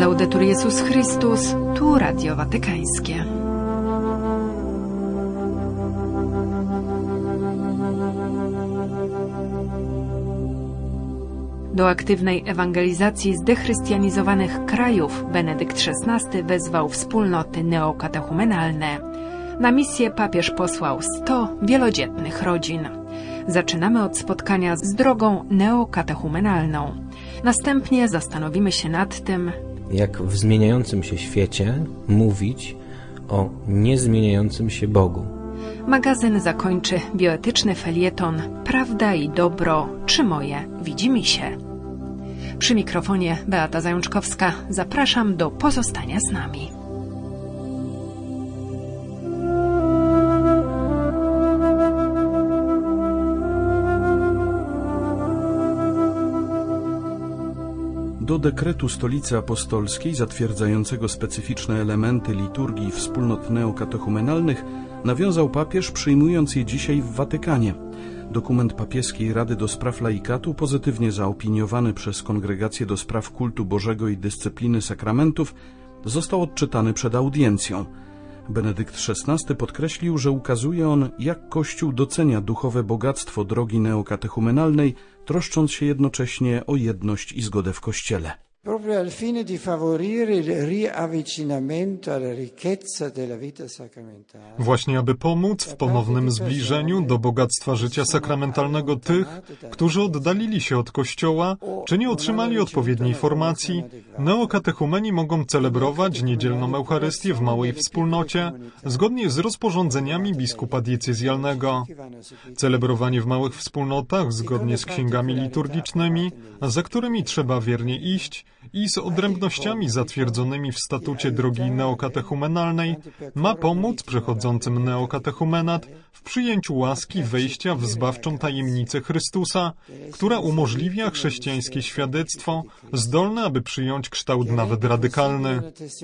Laudetur Jezus Chrystus, tu Radio Watykańskie. Do aktywnej ewangelizacji zdechrystianizowanych krajów Benedykt XVI wezwał wspólnoty neokatechumenalne. Na misję papież posłał 100 wielodzietnych rodzin. Zaczynamy od spotkania z drogą neokatechumenalną. Następnie zastanowimy się nad tym, jak w zmieniającym się świecie mówić o niezmieniającym się Bogu. Magazyn zakończy bioetyczny felieton Prawda i dobro, czy moje widzi mi się. Przy mikrofonie Beata Zajączkowska. Zapraszam do pozostania z nami. Do dekretu Stolicy Apostolskiej zatwierdzającego specyficzne elementy liturgii wspólnot neokatechumenalnych nawiązał papież, przyjmując je dzisiaj w Watykanie. Dokument papieskiej Rady do Spraw Laikatu, pozytywnie zaopiniowany przez Kongregację do Spraw Kultu Bożego i Dyscypliny Sakramentów, został odczytany przed audiencją. Benedykt XVI podkreślił, że ukazuje on, jak Kościół docenia duchowe bogactwo drogi neokatechumenalnej, troszcząc się jednocześnie o jedność i zgodę w Kościele. Proprio al fine di favorire il riavvicinamento alla ricchezza della vita sacramentale. Właśnie aby pomóc w ponownym zbliżeniu do bogactwa życia sakramentalnego tych, którzy oddalili się od Kościoła, czy nie otrzymali odpowiedniej formacji, neokatechumeni mogą celebrować niedzielną Eucharystię w małej wspólnocie, zgodnie z rozporządzeniami biskupa diecezjalnego. Celebrowanie w małych wspólnotach, zgodnie z księgami liturgicznymi, za którymi trzeba wiernie iść, i z odrębnościami zatwierdzonymi w statucie drogi neokatechumenalnej ma pomóc przechodzącym neokatechumenat w przyjęciu łaski wejścia w zbawczą tajemnicę Chrystusa, która umożliwia chrześcijańskie świadectwo, zdolne, aby przyjąć kształt nawet radykalny.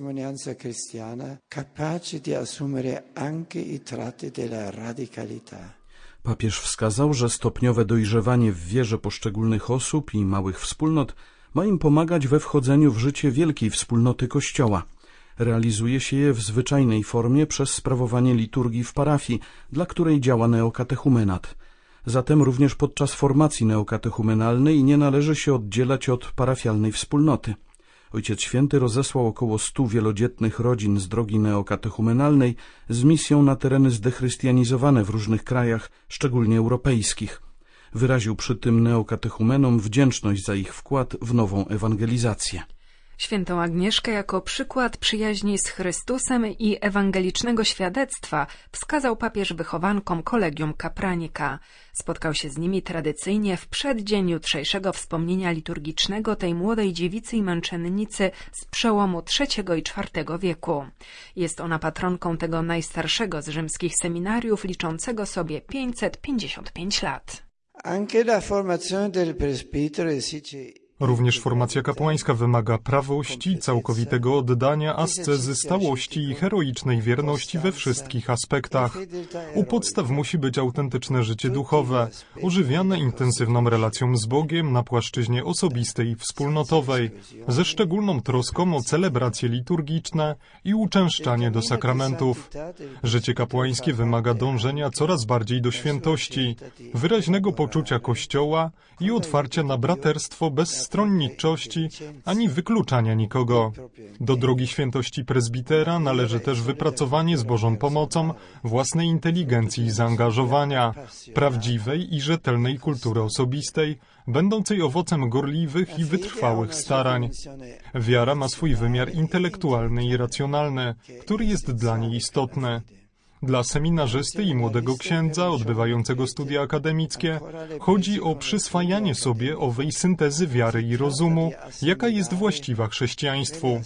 Papież wskazał, że stopniowe dojrzewanie w wierze poszczególnych osób i małych wspólnot ma im pomagać we wchodzeniu w życie wielkiej wspólnoty Kościoła. Realizuje się je w zwyczajnej formie przez sprawowanie liturgii w parafii, dla której działa neokatechumenat. Zatem również podczas formacji neokatechumenalnej nie należy się oddzielać od parafialnej wspólnoty. Ojciec Święty rozesłał około 100 wielodzietnych rodzin z drogi neokatechumenalnej z misją na tereny zdechrystianizowane w różnych krajach, szczególnie europejskich. Wyraził przy tym neokatechumenom wdzięczność za ich wkład w nową ewangelizację. Świętą Agnieszkę jako przykład przyjaźni z Chrystusem i ewangelicznego świadectwa wskazał papież wychowankom Collegium Capranica. Spotkał się z nimi tradycyjnie w przeddzień jutrzejszego wspomnienia liturgicznego tej młodej dziewicy i męczennicy z przełomu III i IV wieku. Jest ona patronką tego najstarszego z rzymskich seminariów, liczącego sobie 555 lat. Również formacja kapłańska wymaga prawości, całkowitego oddania, ascezy, stałości i heroicznej wierności we wszystkich aspektach. U podstaw musi być autentyczne życie duchowe, ożywiane intensywną relacją z Bogiem na płaszczyźnie osobistej i wspólnotowej, ze szczególną troską o celebracje liturgiczne i uczęszczanie do sakramentów. Życie kapłańskie wymaga dążenia coraz bardziej do świętości, wyraźnego poczucia Kościoła i otwarcia na braterstwo bez stronniczości ani wykluczania nikogo. Do drogi świętości prezbitera należy też wypracowanie z Bożą pomocą własnej inteligencji i zaangażowania, prawdziwej i rzetelnej kultury osobistej, będącej owocem gorliwych i wytrwałych starań. Wiara ma swój wymiar intelektualny i racjonalny, który jest dla niej istotny. Dla seminarzysty i młodego księdza odbywającego studia akademickie chodzi o przyswajanie sobie owej syntezy wiary i rozumu, jaka jest właściwa chrześcijaństwu.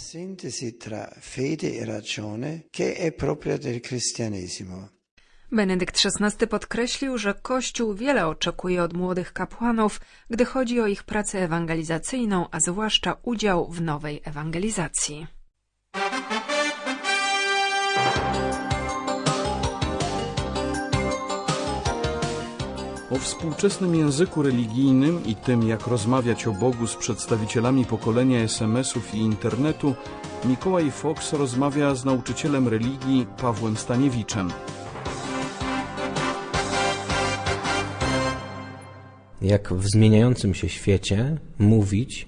Benedykt XVI podkreślił, że Kościół wiele oczekuje od młodych kapłanów, gdy chodzi o ich pracę ewangelizacyjną, a zwłaszcza udział w nowej ewangelizacji. O współczesnym języku religijnym i tym, jak rozmawiać o Bogu z przedstawicielami pokolenia SMS-ów i internetu, Mikołaj Fox rozmawia z nauczycielem religii Pawłem Staniewiczem. Jak w zmieniającym się świecie mówić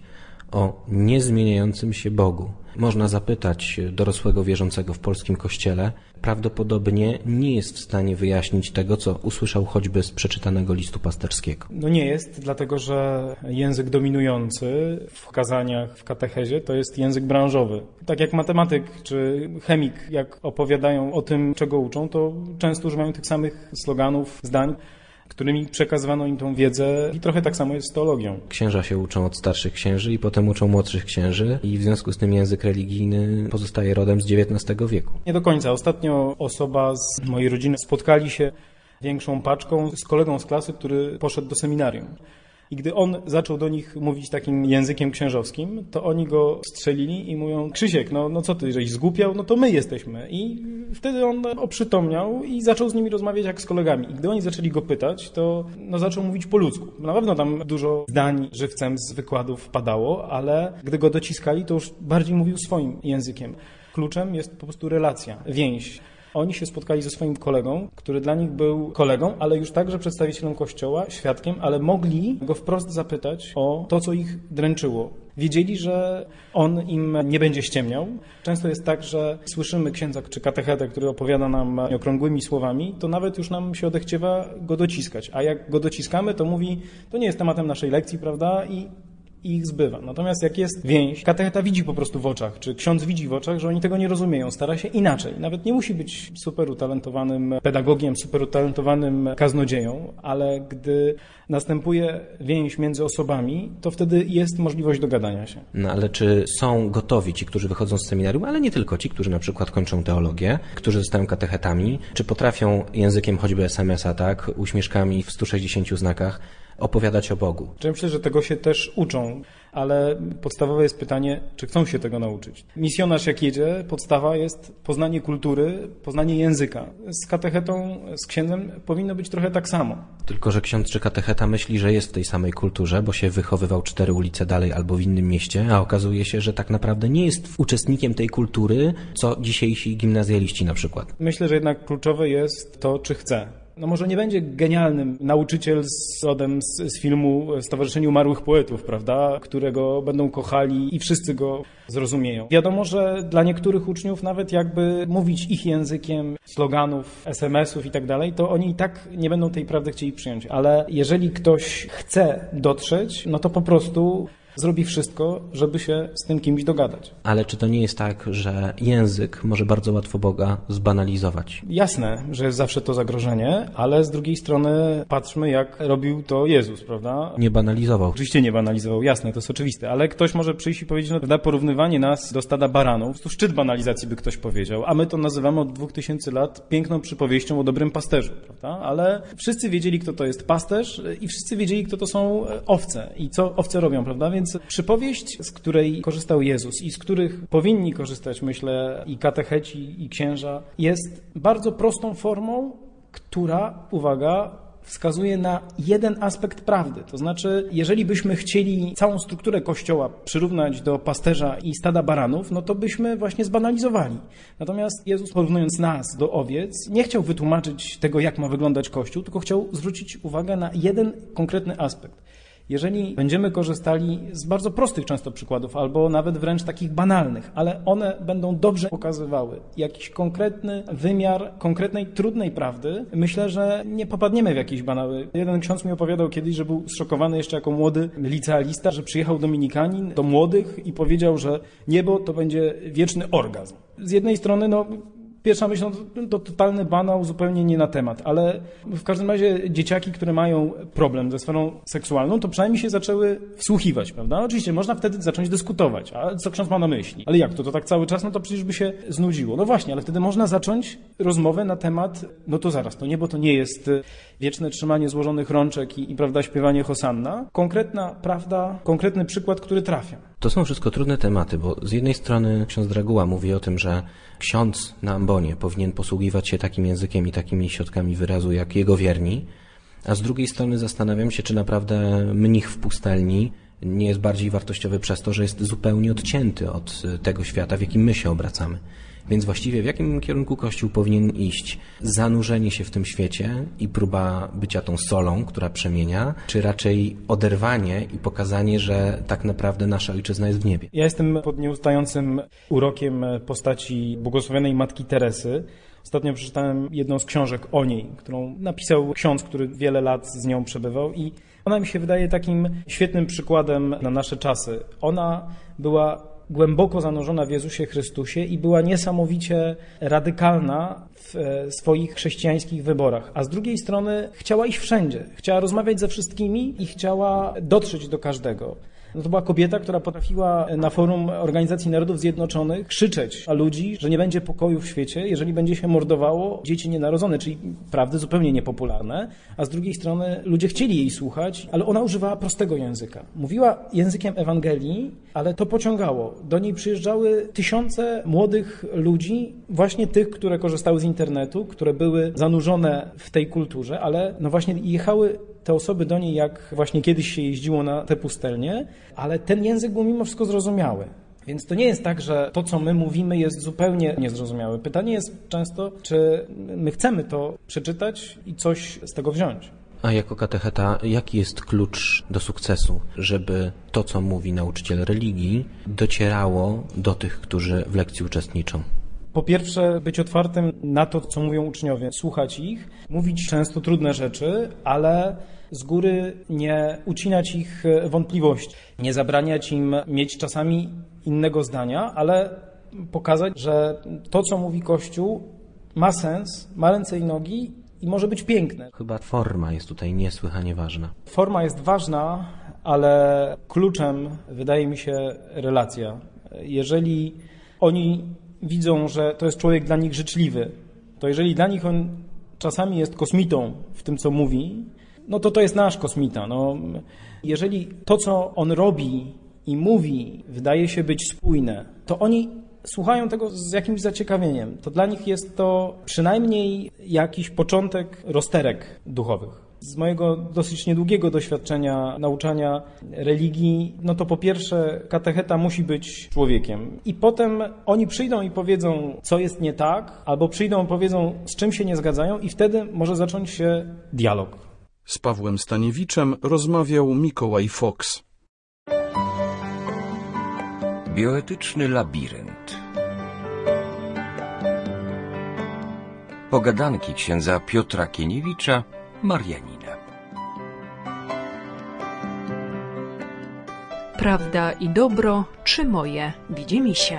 o niezmieniającym się Bogu. Można zapytać dorosłego wierzącego w polskim kościele, prawdopodobnie nie jest w stanie wyjaśnić tego, co usłyszał choćby z przeczytanego listu pasterskiego. No nie jest, dlatego że język dominujący w kazaniach, w katechezie to jest język branżowy. Tak jak matematyk czy chemik, jak opowiadają o tym, czego uczą, to często używają tych samych sloganów, zdań, którymi przekazywano im tą wiedzę i trochę tak samo jest z teologią. Księża się uczą od starszych księży i potem uczą młodszych księży i w związku z tym język religijny pozostaje rodem z XIX wieku. Nie do końca. Ostatnio osoba z mojej rodziny spotkali się większą paczką z kolegą z klasy, który poszedł do seminarium. I gdy on zaczął do nich mówić takim językiem księżowskim, to oni go strzelili i mówią: Krzysiek, no co ty, żeś zgłupiał? No to my jesteśmy. I wtedy on oprzytomniał i zaczął z nimi rozmawiać jak z kolegami. I gdy oni zaczęli go pytać, to zaczął mówić po ludzku. Na pewno tam dużo zdań żywcem z wykładów padało, ale gdy go dociskali, to już bardziej mówił swoim językiem. Kluczem jest po prostu relacja, więź. Oni się spotkali ze swoim kolegą, który dla nich był kolegą, ale już także przedstawicielem Kościoła, świadkiem, ale mogli go wprost zapytać o to, co ich dręczyło. Wiedzieli, że on im nie będzie ściemniał. Często jest tak, że słyszymy księdza czy katechetę, który opowiada nam okrągłymi słowami, to nawet już nam się odechciewa go dociskać. A jak go dociskamy, to mówi, to nie jest tematem naszej lekcji, prawda? I ich zbywa. Natomiast jak jest więź, katecheta widzi po prostu w oczach, czy ksiądz widzi w oczach, że oni tego nie rozumieją, stara się inaczej. Nawet nie musi być super utalentowanym pedagogiem, super utalentowanym kaznodzieją, ale gdy następuje więź między osobami, to wtedy jest możliwość dogadania się. No ale czy są gotowi ci, którzy wychodzą z seminarium, ale nie tylko ci, którzy na przykład kończą teologię, którzy zostają katechetami, czy potrafią językiem choćby SMS-a, tak, uśmieszkami w 160 znakach opowiadać o Bogu? Myślę, że tego się też uczą, ale podstawowe jest pytanie, czy chcą się tego nauczyć. Misjonarz jak jedzie, podstawa jest poznanie kultury, poznanie języka. Z katechetą, z księdzem powinno być trochę tak samo. Tylko że ksiądz czy katecheta myśli, że jest w tej samej kulturze, bo się wychowywał 4 ulice dalej albo w innym mieście, a okazuje się, że tak naprawdę nie jest uczestnikiem tej kultury, co dzisiejsi gimnazjaliści na przykład. Myślę, że jednak kluczowe jest to, czy chce. No może nie będzie genialnym nauczyciel rodem z filmu Stowarzyszenie Umarłych Poetów, prawda, którego będą kochali i wszyscy go zrozumieją. Wiadomo, że dla niektórych uczniów nawet jakby mówić ich językiem, sloganów, SMS-ów i tak dalej, to oni i tak nie będą tej prawdy chcieli przyjąć. Ale jeżeli ktoś chce dotrzeć, no to po prostu zrobi wszystko, żeby się z tym kimś dogadać. Ale czy to nie jest tak, że język może bardzo łatwo Boga zbanalizować? Jasne, że jest zawsze to zagrożenie, ale z drugiej strony patrzmy, jak robił to Jezus, prawda? Nie banalizował. Oczywiście nie banalizował, jasne, to jest oczywiste, ale ktoś może przyjść i powiedzieć, no prawda, porównywanie nas do stada baranów, to szczyt banalizacji by ktoś powiedział, a my to nazywamy od 2000 lat piękną przypowieścią o dobrym pasterzu, prawda? Ale wszyscy wiedzieli, kto to jest pasterz i wszyscy wiedzieli, kto to są owce i co owce robią, prawda? Więc przypowieść, z której korzystał Jezus i z których powinni korzystać, myślę, i katecheci, i księża, jest bardzo prostą formą, która, uwaga, wskazuje na jeden aspekt prawdy. To znaczy, jeżeli byśmy chcieli całą strukturę Kościoła przyrównać do pasterza i stada baranów, no to byśmy właśnie zbanalizowali. Natomiast Jezus, porównując nas do owiec, nie chciał wytłumaczyć tego, jak ma wyglądać Kościół, tylko chciał zwrócić uwagę na jeden konkretny aspekt. Jeżeli będziemy korzystali z bardzo prostych często przykładów, albo nawet wręcz takich banalnych, ale one będą dobrze pokazywały jakiś konkretny wymiar konkretnej, trudnej prawdy, myślę, że nie popadniemy w jakieś banały. Jeden ksiądz mi opowiadał kiedyś, że był zszokowany jeszcze jako młody licealista, że przyjechał dominikanin do młodych i powiedział, że niebo to będzie wieczny orgazm. Z jednej strony, pierwsza myśl, to totalny banał, zupełnie nie na temat, ale w każdym razie dzieciaki, które mają problem ze sferą seksualną, to przynajmniej się zaczęły wsłuchiwać, prawda? Oczywiście można wtedy zacząć dyskutować, a co ksiądz ma na myśli? Ale jak to tak cały czas? No to przecież by się znudziło. No właśnie, ale wtedy można zacząć rozmowę na temat, no to zaraz, to niebo to nie jest wieczne trzymanie złożonych rączek i prawda, śpiewanie hosanna. Konkretna prawda, konkretny przykład, który trafia. To są wszystko trudne tematy, bo z jednej strony ksiądz Draguła mówi o tym, że ksiądz na ambonie powinien posługiwać się takim językiem i takimi środkami wyrazu jak jego wierni, A z drugiej strony zastanawiam się, czy naprawdę mnich w pustelni nie jest bardziej wartościowy przez to, że jest zupełnie odcięty od tego świata, w jakim my się obracamy. Więc właściwie w jakim kierunku Kościół powinien iść? Zanurzenie się w tym świecie i próba bycia tą solą, która przemienia, czy raczej oderwanie i pokazanie, że tak naprawdę nasza ojczyzna jest w niebie? Ja jestem pod nieustającym urokiem postaci błogosławionej Matki Teresy. Ostatnio przeczytałem jedną z książek o niej, którą napisał ksiądz, który wiele lat z nią przebywał i ona mi się wydaje takim świetnym przykładem na nasze czasy. Ona była głęboko zanurzona w Jezusie Chrystusie i była niesamowicie radykalna w swoich chrześcijańskich wyborach. A z drugiej strony chciała iść wszędzie. Chciała rozmawiać ze wszystkimi i chciała dotrzeć do każdego. No to była kobieta, która potrafiła na forum Organizacji Narodów Zjednoczonych krzyczeć na ludzi, że nie będzie pokoju w świecie, jeżeli będzie się mordowało dzieci nienarodzone, czyli prawdy zupełnie niepopularne, a z drugiej strony ludzie chcieli jej słuchać, ale ona używała prostego języka. Mówiła językiem Ewangelii, ale to pociągało. Do niej przyjeżdżały tysiące młodych ludzi, właśnie tych, które korzystały z internetu, które były zanurzone w tej kulturze, ale no właśnie jechały te osoby do niej, jak właśnie kiedyś się jeździło na te pustelnie, ale ten język był mimo wszystko zrozumiały. Więc to nie jest tak, że to, co my mówimy, jest zupełnie niezrozumiałe. Pytanie jest często, czy my chcemy to przeczytać i coś z tego wziąć. A jako katecheta, jaki jest klucz do sukcesu, żeby to, co mówi nauczyciel religii, docierało do tych, którzy w lekcji uczestniczą? Po pierwsze, być otwartym na to, co mówią uczniowie, słuchać ich, mówić często trudne rzeczy, ale z góry nie ucinać ich wątpliwości, nie zabraniać im mieć czasami innego zdania, ale pokazać, że to, co mówi Kościół, ma sens, ma ręce i nogi i może być piękne. Chyba forma jest tutaj niesłychanie ważna. Forma jest ważna, ale kluczem wydaje mi się relacja. Jeżeli oni widzą, że to jest człowiek dla nich życzliwy, to jeżeli dla nich on czasami jest kosmitą w tym, co mówi, no to jest nasz kosmita. No, jeżeli to, co on robi i mówi, wydaje się być spójne, to oni słuchają tego z jakimś zaciekawieniem. To dla nich jest to przynajmniej jakiś początek rozterek duchowych. Z mojego dosyć niedługiego doświadczenia nauczania religii, no to po pierwsze katecheta musi być człowiekiem i potem oni przyjdą i powiedzą, co jest nie tak, albo przyjdą i powiedzą, z czym się nie zgadzają i wtedy może zacząć się dialog. Z Pawłem Staniewiczem rozmawiał Mikołaj Fox. Bioetyczny labirynt. Pogadanki księdza Piotra Kieniewicza, Marianina. Prawda i dobro, czy moje, widzi mi się.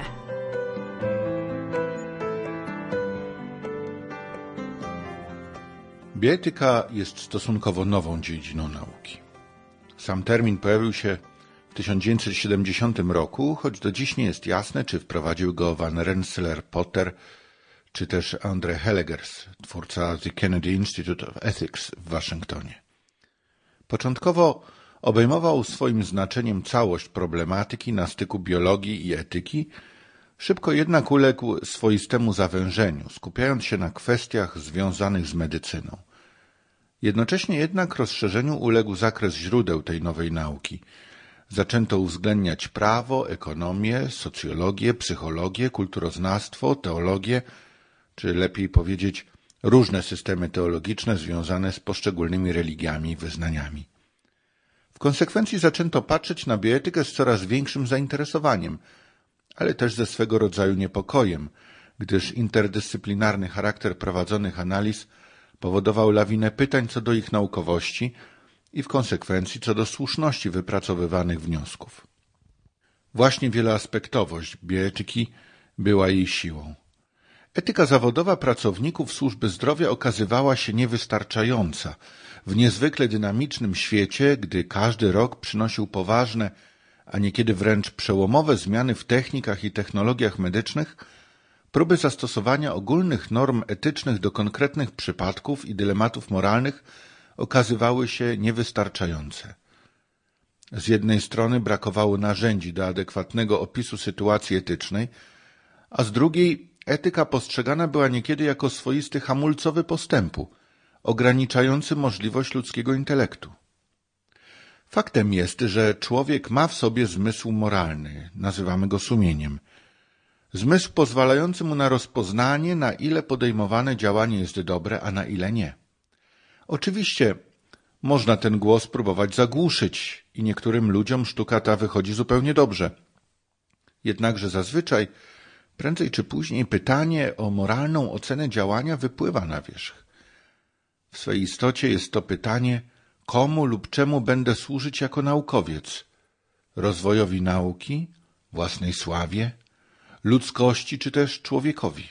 Bioetyka jest stosunkowo nową dziedziną nauki. Sam termin pojawił się w 1970 roku, choć do dziś nie jest jasne, czy wprowadził go Van Rensselaer-Potter, czy też André Hellegers, twórca The Kennedy Institute of Ethics w Waszyngtonie. Początkowo obejmował swoim znaczeniem całość problematyki na styku biologii i etyki, szybko jednak uległ swoistemu zawężeniu, skupiając się na kwestiach związanych z medycyną. Jednocześnie jednak rozszerzeniu uległ zakres źródeł tej nowej nauki. Zaczęto uwzględniać prawo, ekonomię, socjologię, psychologię, kulturoznawstwo, teologię, czy lepiej powiedzieć różne systemy teologiczne związane z poszczególnymi religiami i wyznaniami. W konsekwencji zaczęto patrzeć na bioetykę z coraz większym zainteresowaniem, ale też ze swego rodzaju niepokojem, gdyż interdyscyplinarny charakter prowadzonych analiz powodował lawinę pytań co do ich naukowości i w konsekwencji co do słuszności wypracowywanych wniosków. Właśnie wieloaspektowość bioetyki była jej siłą. Etyka zawodowa pracowników służby zdrowia okazywała się niewystarczająca w niezwykle dynamicznym świecie, gdy każdy rok przynosił poważne, a niekiedy wręcz przełomowe zmiany w technikach i technologiach medycznych. Próby zastosowania ogólnych norm etycznych do konkretnych przypadków i dylematów moralnych okazywały się niewystarczające. Z jednej strony brakowało narzędzi do adekwatnego opisu sytuacji etycznej, a z drugiej etyka postrzegana była niekiedy jako swoisty hamulcowy postępu, ograniczający możliwość ludzkiego intelektu. Faktem jest, że człowiek ma w sobie zmysł moralny, nazywamy go sumieniem. Zmysł pozwalający mu na rozpoznanie, na ile podejmowane działanie jest dobre, a na ile nie. Oczywiście można ten głos próbować zagłuszyć i niektórym ludziom sztuka ta wychodzi zupełnie dobrze. Jednakże zazwyczaj, prędzej czy później, pytanie o moralną ocenę działania wypływa na wierzch. W swej istocie jest to pytanie, komu lub czemu będę służyć jako naukowiec? Rozwojowi nauki, własnej sławie, ludzkości czy też człowiekowi?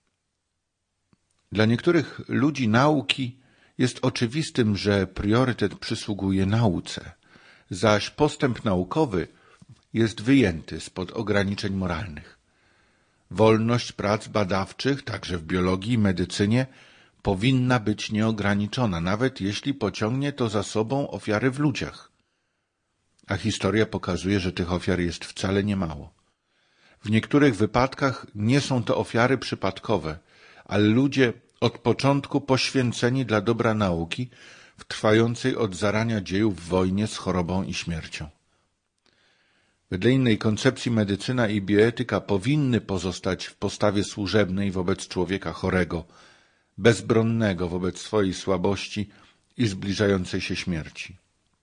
Dla niektórych ludzi nauki jest oczywistym, że priorytet przysługuje nauce, zaś postęp naukowy jest wyjęty spod ograniczeń moralnych. Wolność prac badawczych, także w biologii i medycynie, powinna być nieograniczona, nawet jeśli pociągnie to za sobą ofiary w ludziach. A historia pokazuje, że tych ofiar jest wcale nie mało. W niektórych wypadkach nie są to ofiary przypadkowe, ale ludzie od początku poświęceni dla dobra nauki w trwającej od zarania dziejów wojnie z chorobą i śmiercią. Wedle innej koncepcji medycyna i bioetyka powinny pozostać w postawie służebnej wobec człowieka chorego, bezbronnego wobec swojej słabości i zbliżającej się śmierci.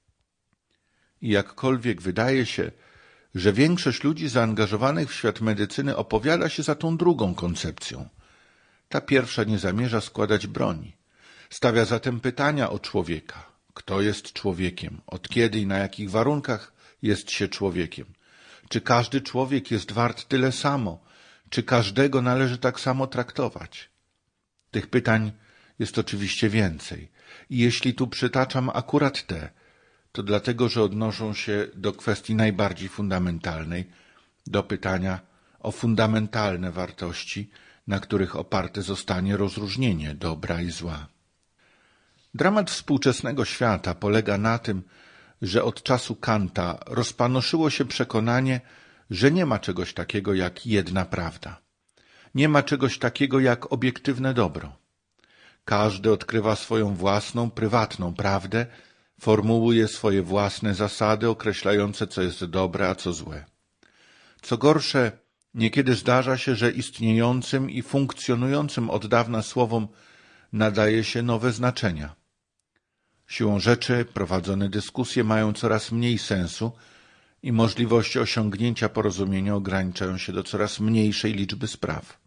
I jakkolwiek wydaje się, że większość ludzi zaangażowanych w świat medycyny opowiada się za tą drugą koncepcją, ta pierwsza nie zamierza składać broni. Stawia zatem pytania o człowieka. Kto jest człowiekiem? Od kiedy i na jakich warunkach jest się człowiekiem? Czy każdy człowiek jest wart tyle samo? Czy każdego należy tak samo traktować? Tych pytań jest oczywiście więcej. I jeśli tu przytaczam akurat te, to dlatego, że odnoszą się do kwestii najbardziej fundamentalnej, do pytania o fundamentalne wartości, na których oparte zostanie rozróżnienie dobra i zła. Dramat współczesnego świata polega na tym, że od czasu Kanta rozpanoszyło się przekonanie, że nie ma czegoś takiego jak jedna prawda. Nie ma czegoś takiego jak obiektywne dobro. Każdy odkrywa swoją własną, prywatną prawdę, formułuje swoje własne zasady określające, co jest dobre, a co złe. Co gorsze, niekiedy zdarza się, że istniejącym i funkcjonującym od dawna słowom nadaje się nowe znaczenia. Siłą rzeczy prowadzone dyskusje mają coraz mniej sensu i możliwości osiągnięcia porozumienia ograniczają się do coraz mniejszej liczby spraw.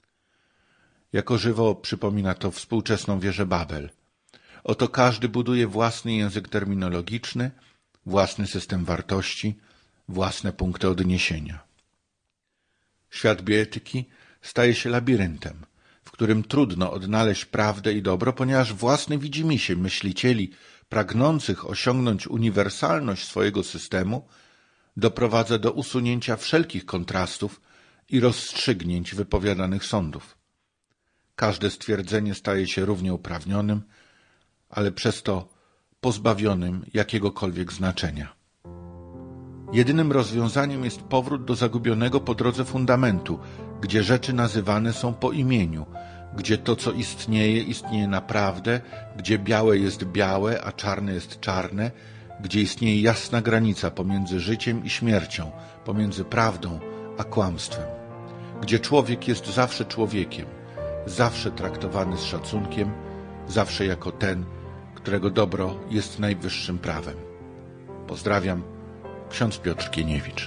Jako żywo przypomina to współczesną wieżę Babel. Oto każdy buduje własny język terminologiczny, własny system wartości, własne punkty odniesienia. Świat bioetyki staje się labiryntem, w którym trudno odnaleźć prawdę i dobro, ponieważ własny widzimisię myślicieli pragnących osiągnąć uniwersalność swojego systemu doprowadza do usunięcia wszelkich kontrastów i rozstrzygnięć wypowiadanych sądów. Każde stwierdzenie staje się równie uprawnionym, ale przez to pozbawionym jakiegokolwiek znaczenia. Jedynym rozwiązaniem jest powrót do zagubionego po drodze fundamentu, gdzie rzeczy nazywane są po imieniu, gdzie to, co istnieje, istnieje naprawdę, gdzie białe jest białe, a czarne jest czarne, gdzie istnieje jasna granica pomiędzy życiem i śmiercią, pomiędzy prawdą a kłamstwem, gdzie człowiek jest zawsze człowiekiem, zawsze traktowany z szacunkiem, zawsze jako ten, którego dobro jest najwyższym prawem. Pozdrawiam, ksiądz Piotr Kieniewicz.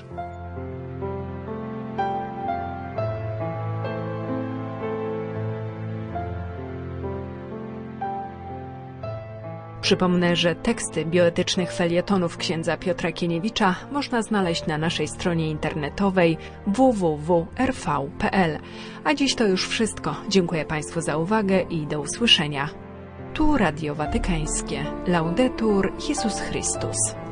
Przypomnę, że teksty bioetycznych felietonów księdza Piotra Kieniewicza można znaleźć na naszej stronie internetowej www.rv.pl. A dziś to już wszystko. Dziękuję Państwu za uwagę i do usłyszenia. Tu Radio Watykańskie. Laudetur Jezus Chrystus.